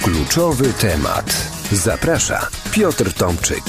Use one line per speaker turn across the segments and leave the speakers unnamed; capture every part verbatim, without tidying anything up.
Kluczowy temat. Zaprasza Piotr Tomczyk.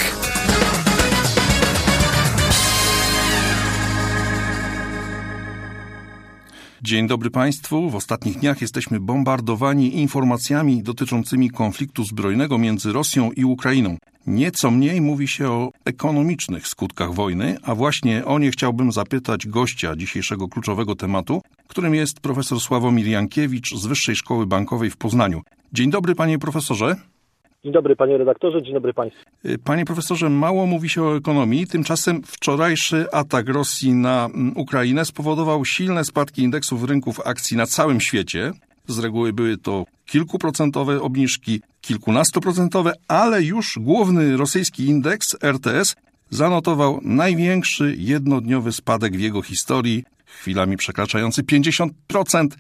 Dzień dobry Państwu. W ostatnich dniach jesteśmy bombardowani informacjami dotyczącymi konfliktu zbrojnego między Rosją i Ukrainą. Nieco mniej mówi się o ekonomicznych skutkach wojny, a właśnie o nie chciałbym zapytać gościa dzisiejszego kluczowego tematu, którym jest profesor Sławomir Jankiewicz z Wyższej Szkoły Bankowej w Poznaniu. Dzień dobry, panie profesorze.
Dzień dobry, panie redaktorze, dzień dobry państwu.
Panie profesorze, mało mówi się o ekonomii, tymczasem wczorajszy atak Rosji na Ukrainę spowodował silne spadki indeksów rynków akcji na całym świecie. Z reguły były to kilkuprocentowe obniżki, kilkunastoprocentowe, ale już główny rosyjski indeks R T S zanotował największy jednodniowy spadek w jego historii, chwilami przekraczający pięćdziesiąt procent.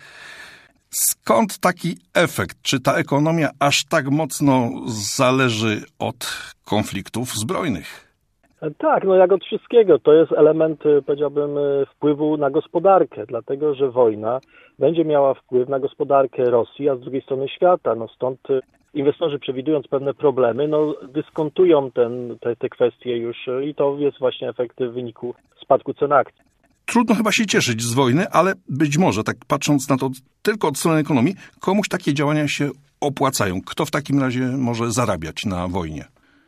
Skąd taki efekt? Czy ta ekonomia aż tak mocno zależy od konfliktów zbrojnych?
Tak, no jak od wszystkiego. To jest element, powiedziałbym, wpływu na gospodarkę, dlatego że wojna będzie miała wpływ na gospodarkę Rosji, a z drugiej strony świata. No stąd inwestorzy, przewidując pewne problemy, no dyskontują ten, te, te kwestie już i to jest właśnie efekt w wyniku spadku cen akcji.
Trudno chyba się cieszyć z wojny, ale być może, tak patrząc na to tylko od strony ekonomii, komuś takie działania się opłacają. Kto w takim razie może zarabiać na wojnie?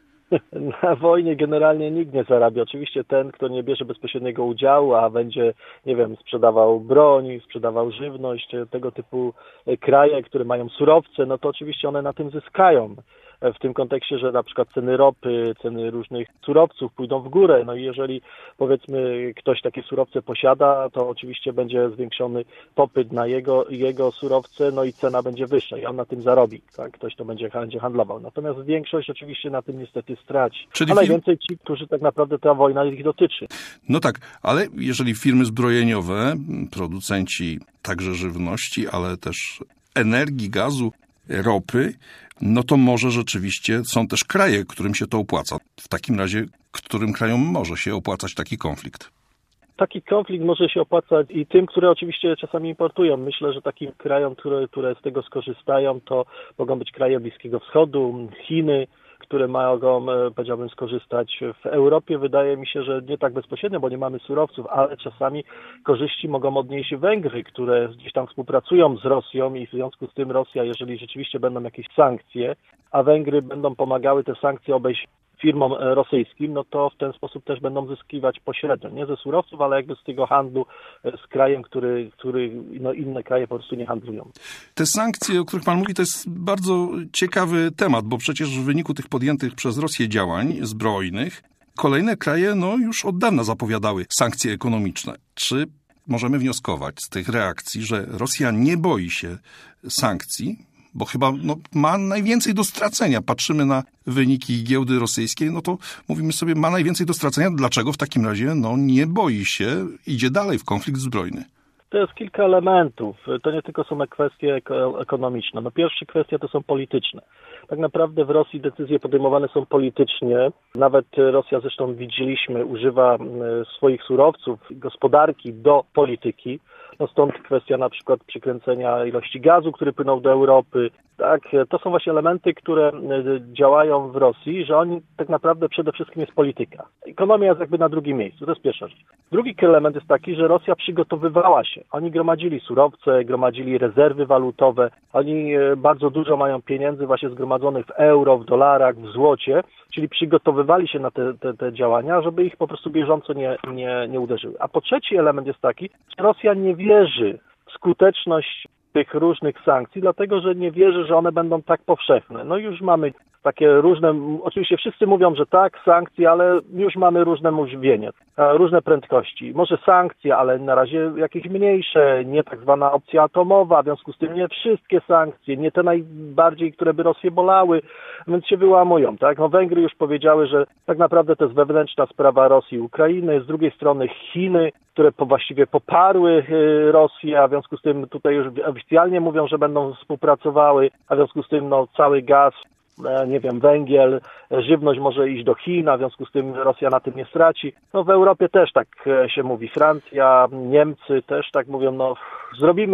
Na wojnie generalnie nikt nie zarabia. Oczywiście ten, kto nie bierze bezpośredniego udziału, a będzie, nie wiem, sprzedawał broń, sprzedawał żywność, tego typu kraje, które mają surowce, no to oczywiście one na tym zyskają. W tym kontekście, że na przykład ceny ropy, ceny różnych surowców pójdą w górę. No i jeżeli, powiedzmy, ktoś takie surowce posiada, to oczywiście będzie zwiększony popyt na jego, jego surowce, no i cena będzie wyższa i on na tym zarobi. Tak? Ktoś to będzie, będzie handlował. Natomiast większość oczywiście na tym niestety straci. Czyli A najwięcej ci, którzy tak naprawdę ta wojna ich dotyczy.
No tak, ale jeżeli firmy zbrojeniowe, producenci także żywności, ale też energii, gazu, ropy, no to może rzeczywiście są też kraje, którym się to opłaca. W takim razie, którym krajom może się opłacać taki konflikt?
Taki konflikt może się opłacać i tym, które oczywiście czasami importują. Myślę, że takim krajom, które, które z tego skorzystają, to mogą być kraje Bliskiego Wschodu, Chiny, które mogą, powiedziałbym, skorzystać. W Europie wydaje mi się, że nie tak bezpośrednio, bo nie mamy surowców, ale czasami korzyści mogą odnieść Węgry, które gdzieś tam współpracują z Rosją i w związku z tym Rosja, jeżeli rzeczywiście będą jakieś sankcje, a Węgry będą pomagały te sankcje obejść firmom rosyjskim, no to w ten sposób też będą zyskiwać pośrednio, nie ze surowców, ale jakby z tego handlu z krajem, który, który no inne kraje po prostu nie handlują.
Te sankcje, o których pan mówi, to jest bardzo ciekawy temat, bo przecież w wyniku tych podjętych przez Rosję działań zbrojnych kolejne kraje no już od dawna zapowiadały sankcje ekonomiczne. Czy możemy wnioskować z tych reakcji, że Rosja nie boi się sankcji, bo chyba no, ma najwięcej do stracenia. Patrzymy na wyniki giełdy rosyjskiej, no to mówimy sobie, ma najwięcej do stracenia. Dlaczego w takim razie no, nie boi się, idzie dalej w konflikt zbrojny?
To jest kilka elementów. To nie tylko są kwestie ekonomiczne. No pierwsza kwestia to są polityczne. Tak naprawdę w Rosji decyzje podejmowane są politycznie. Nawet Rosja, zresztą widzieliśmy, używa swoich surowców, gospodarki do polityki. No stąd kwestia na przykład przykręcenia ilości gazu, który płynął do Europy. Tak, to są właśnie elementy, które działają w Rosji, że oni tak naprawdę przede wszystkim jest polityka. Ekonomia jest jakby na drugim miejscu, to jest pierwsza rzecz. Drugi element jest taki, że Rosja przygotowywała się. Oni gromadzili surowce, gromadzili rezerwy walutowe, oni bardzo dużo mają pieniędzy właśnie zgromadzonych w euro, w dolarach, w złocie, czyli przygotowywali się na te, te, te działania, żeby ich po prostu bieżąco nie, nie, nie uderzyły. A po trzeci element jest taki, że Rosja nie wierzy w skuteczność tych różnych sankcji, dlatego że nie wierzy, że one będą tak powszechne. No już mamy takie różne, oczywiście wszyscy mówią, że tak, sankcje, ale już mamy różne mówienie, różne prędkości. Może sankcje, ale na razie jakieś mniejsze, nie tak zwana opcja atomowa, w związku z tym nie wszystkie sankcje, nie te najbardziej, które by Rosję bolały, więc się wyłamują, tak? No Węgry już powiedziały, że tak naprawdę to jest wewnętrzna sprawa Rosji i Ukrainy, z drugiej strony Chiny, które po, właściwie poparły Rosję, a w związku z tym tutaj już oficjalnie mówią, że będą współpracowały, a w związku z tym no, cały gaz, nie wiem, węgiel, żywność może iść do Chin, a w związku z tym Rosja na tym nie straci. No w Europie też tak się mówi, Francja, Niemcy też tak mówią, no zrobimy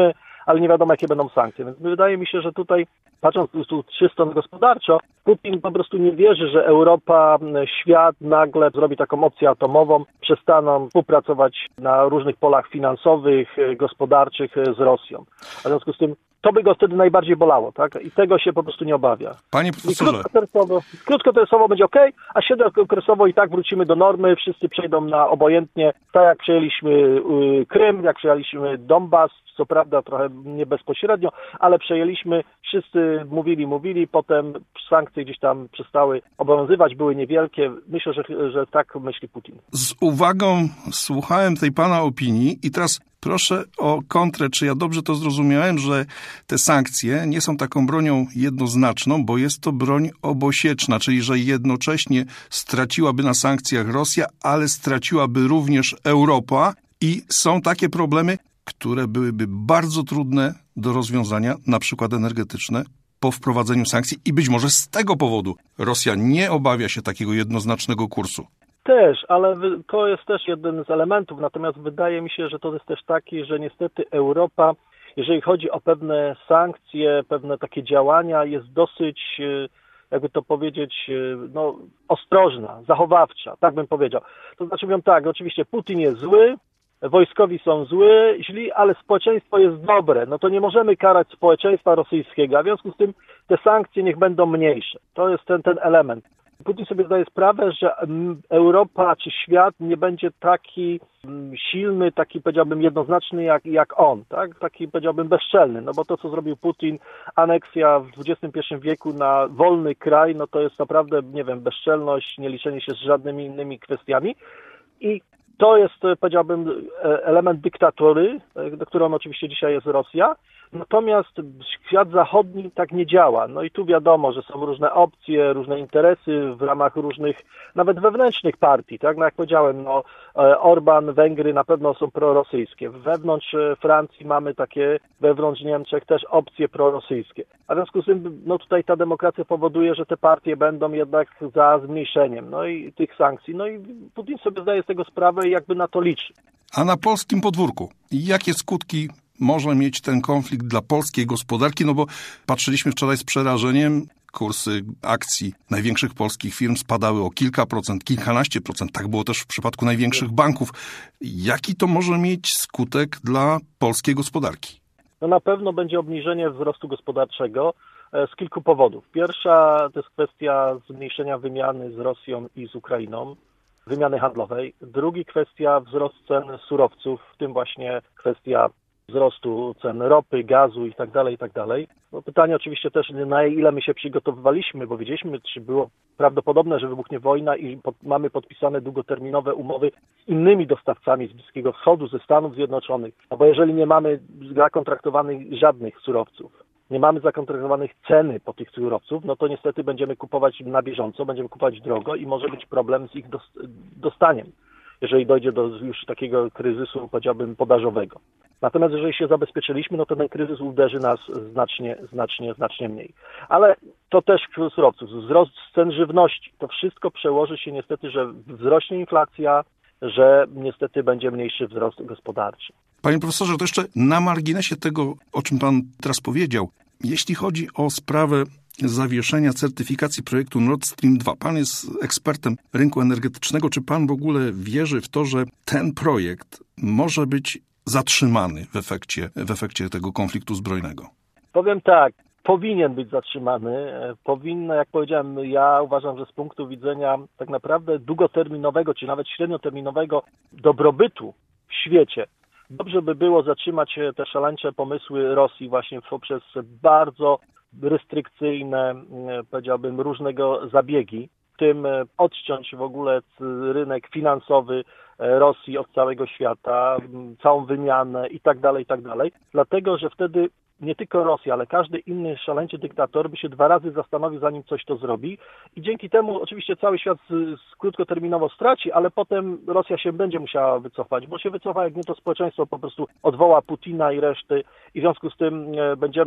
ale nie wiadomo, jakie będą sankcje. Więc wydaje mi się, że tutaj, patrząc tu czysto gospodarczo, Putin po prostu nie wierzy, że Europa, świat nagle zrobi taką opcję atomową, przestaną współpracować na różnych polach finansowych, gospodarczych z Rosją. A w związku z tym to by go wtedy najbardziej bolało, tak? I tego się po prostu nie obawia.
Panie profesorze.
Krótkoterminowo, krótkoterminowo będzie ok, a średniookresowo i tak wrócimy do normy, wszyscy przejdą na obojętnie, tak jak przejęliśmy Krym, jak przejęliśmy Donbas, co prawda trochę nie bezpośrednio, ale przejęliśmy, wszyscy mówili, mówili, potem sankcje gdzieś tam przestały obowiązywać, były niewielkie. Myślę, że, że tak myśli Putin.
Z uwagą słuchałem tej pana opinii i teraz proszę o kontrę, czy ja dobrze to zrozumiałem, że te sankcje nie są taką bronią jednoznaczną, bo jest to broń obosieczna, czyli że jednocześnie straciłaby na sankcjach Rosja, ale straciłaby również Europa i są takie problemy, które byłyby bardzo trudne do rozwiązania, na przykład energetyczne, po wprowadzeniu sankcji i być może z tego powodu Rosja nie obawia się takiego jednoznacznego kursu.
Też, ale to jest też jeden z elementów, natomiast wydaje mi się, że to jest też taki, że niestety Europa, jeżeli chodzi o pewne sankcje, pewne takie działania, jest dosyć, jakby to powiedzieć, no, ostrożna, zachowawcza, tak bym powiedział. To znaczy mówią tak, oczywiście Putin jest zły, wojskowi są zły, źli, ale społeczeństwo jest dobre. No to nie możemy karać społeczeństwa rosyjskiego, a w związku z tym te sankcje niech będą mniejsze. To jest ten, ten element. Putin sobie zdaje sprawę, że Europa czy świat nie będzie taki silny, taki powiedziałbym jednoznaczny jak, jak on, tak? Taki powiedziałbym bezczelny, no bo to co zrobił Putin, aneksja w dwudziestym pierwszym wieku na wolny kraj, no to jest naprawdę, nie wiem, bezczelność, nie liczenie się z żadnymi innymi kwestiami i to jest, powiedziałbym, element dyktatury, którą oczywiście dzisiaj jest Rosja. Natomiast świat zachodni tak nie działa. No i tu wiadomo, że są różne opcje, różne interesy w ramach różnych, nawet wewnętrznych partii, tak? No jak powiedziałem, no Orban, Węgry na pewno są prorosyjskie. Wewnątrz Francji mamy takie, wewnątrz Niemczech też opcje prorosyjskie. A w związku z tym, no tutaj ta demokracja powoduje, że te partie będą jednak za zmniejszeniem, no i tych sankcji. No i Putin sobie zdaje z tego sprawę i jakby na to liczy.
A na polskim podwórku, jakie skutki może mieć ten konflikt dla polskiej gospodarki? No bo patrzyliśmy wczoraj z przerażeniem, kursy akcji największych polskich firm spadały o kilka procent, kilkanaście procent. Tak było też w przypadku największych banków. Jaki to może mieć skutek dla polskiej gospodarki?
No na pewno będzie obniżenie wzrostu gospodarczego z kilku powodów. Pierwsza to jest kwestia zmniejszenia wymiany z Rosją i z Ukrainą, wymiany handlowej. Drugi kwestia wzrost cen surowców, w tym właśnie kwestia wzrostu cen ropy, gazu i tak dalej, i tak dalej. No pytanie oczywiście też, na ile my się przygotowywaliśmy, bo wiedzieliśmy, czy było prawdopodobne, że wybuchnie wojna i pod, mamy podpisane długoterminowe umowy z innymi dostawcami z Bliskiego Wschodu, ze Stanów Zjednoczonych. No bo jeżeli nie mamy zakontraktowanych żadnych surowców, nie mamy zakontraktowanych ceny po tych surowców, no to niestety będziemy kupować na bieżąco, będziemy kupować drogo i może być problem z ich dostaniem, jeżeli dojdzie do już takiego kryzysu, powiedziałbym, podażowego. Natomiast jeżeli się zabezpieczyliśmy, no to ten kryzys uderzy nas znacznie, znacznie, znacznie mniej. Ale to też surowców, wzrost cen żywności, to wszystko przełoży się niestety, że wzrośnie inflacja, że niestety będzie mniejszy wzrost gospodarczy.
Panie profesorze, to jeszcze na marginesie tego, o czym pan teraz powiedział, jeśli chodzi o sprawę zawieszenia certyfikacji projektu Nord Stream dwa. Pan jest ekspertem rynku energetycznego. Czy pan w ogóle wierzy w to, że ten projekt może być zatrzymany w efekcie, w efekcie tego konfliktu zbrojnego?
Powiem tak, powinien być zatrzymany. Powinno, jak powiedziałem, ja uważam, że z punktu widzenia tak naprawdę długoterminowego, czy nawet średnioterminowego dobrobytu w świecie, dobrze by było zatrzymać te szaleńcze pomysły Rosji właśnie poprzez bardzo restrykcyjne, powiedziałbym, różnego zabiegi, w tym odciąć w ogóle rynek finansowy Rosji od całego świata, całą wymianę i tak dalej, i tak dalej, dlatego, że wtedy nie tylko Rosja, ale każdy inny szaleńczy dyktator by się dwa razy zastanowił, zanim coś to zrobi i dzięki temu oczywiście cały świat z, z krótkoterminowo straci, ale potem Rosja się będzie musiała wycofać, bo się wycofa, jak nie to społeczeństwo po prostu odwoła Putina i reszty i w związku z tym będziemy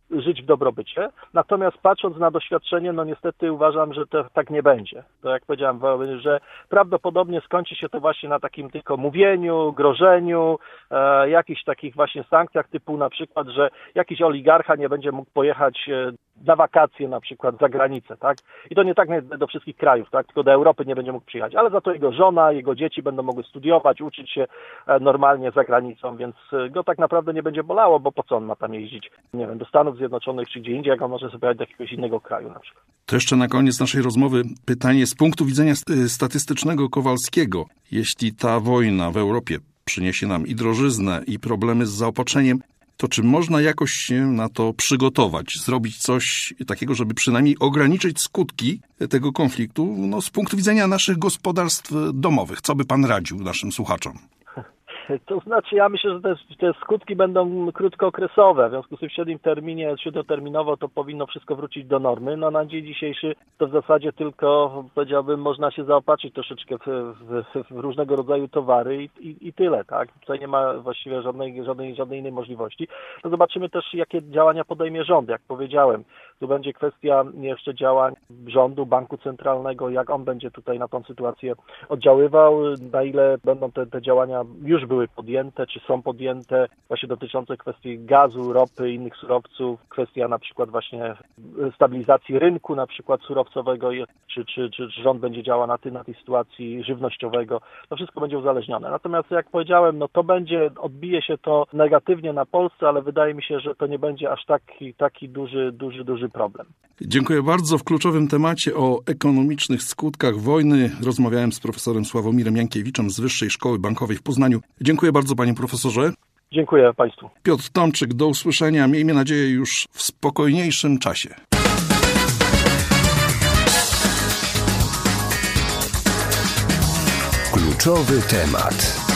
żyć w dobrobycie. Natomiast patrząc na doświadczenie, no niestety uważam, że to tak nie będzie. To jak powiedziałem, że prawdopodobnie skończy się to właśnie na takim tylko mówieniu, grożeniu, e, jakichś takich właśnie sankcjach typu na przykład, że jakiś oligarcha nie będzie mógł pojechać na wakacje na przykład za granicę, tak? I to nie tak do wszystkich krajów, tak? Tylko do Europy nie będzie mógł przyjechać, ale za to jego żona, jego dzieci będą mogły studiować, uczyć się normalnie za granicą, więc go tak naprawdę nie będzie bolało, bo po co on ma tam jeździć, nie wiem, do Stanów Zjednoczonych czy gdzie indziej, jak on może sobie jechać do jakiegoś innego kraju na przykład.
To jeszcze na koniec naszej rozmowy pytanie z punktu widzenia statystycznego Kowalskiego. Jeśli ta wojna w Europie przyniesie nam i drożyznę, i problemy z zaopatrzeniem, to czy można jakoś się na to przygotować, zrobić coś takiego, żeby przynajmniej ograniczyć skutki tego konfliktu, no, z punktu widzenia naszych gospodarstw domowych? Co by pan radził naszym słuchaczom?
To znaczy, ja myślę, że te, te skutki będą krótkookresowe, w związku z tym w średnim terminie, śródterminowo to powinno wszystko wrócić do normy. No na dzień dzisiejszy to w zasadzie tylko, powiedziałbym, można się zaopatrzyć troszeczkę w, w, w różnego rodzaju towary i, i, i tyle, tak? Tutaj nie ma właściwie żadnej, żadnej, żadnej innej możliwości. No zobaczymy też, jakie działania podejmie rząd, jak powiedziałem. Tu będzie kwestia jeszcze działań rządu, banku centralnego, jak on będzie tutaj na tą sytuację oddziaływał, na ile będą te, te działania już były podjęte, czy są podjęte, właśnie dotyczące kwestii gazu, ropy, innych surowców, kwestia na przykład właśnie stabilizacji rynku, na przykład surowcowego, czy, czy, czy rząd będzie działał na, ty, na tej sytuacji żywnościowego. To wszystko będzie uzależnione. Natomiast jak powiedziałem, no to będzie, odbije się to negatywnie na Polsce, ale wydaje mi się, że to nie będzie aż taki, taki duży, duży, duży problem.
Dziękuję bardzo. W kluczowym temacie o ekonomicznych skutkach wojny rozmawiałem z profesorem Sławomirem Jankiewiczem z Wyższej Szkoły Bankowej w Poznaniu. Dziękuję bardzo, panie profesorze.
Dziękuję państwu.
Piotr Tomczyk, do usłyszenia. Miejmy nadzieję już w spokojniejszym czasie.
Kluczowy temat.